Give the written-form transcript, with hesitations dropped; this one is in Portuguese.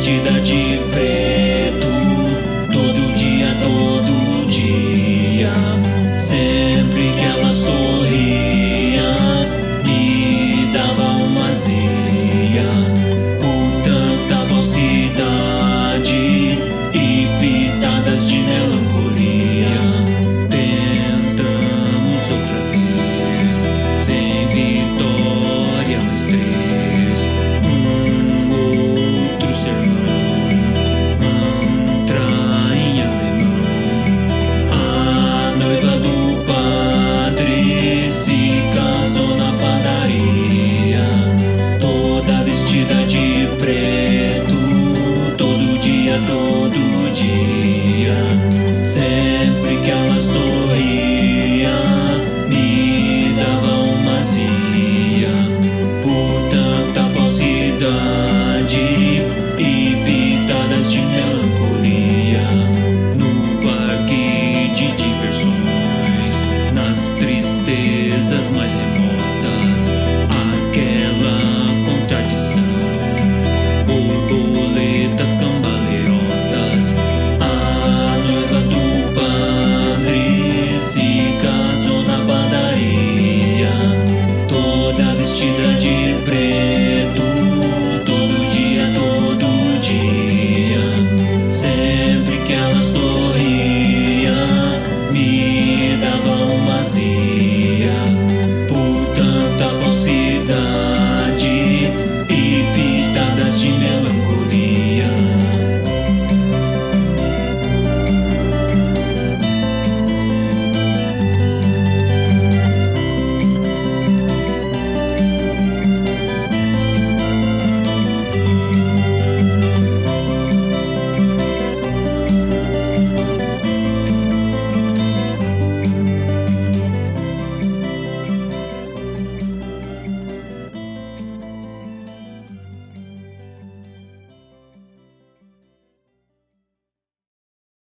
vestida de preto, todo dia, sempre que ela sorria, me dava uma azia, por tanta falsidade e pitadas de melancolia. Tentamos outra vez, sem vitória, mais três, outro sermão, mantra em alemão. A noiva do padre se casou na padaria, toda vestida de preto, todo dia, sempre que ela sorria, me dava uma azia, por tanta falsidade e pitadas de melancolia. No parque de diversões, nas tristezas mais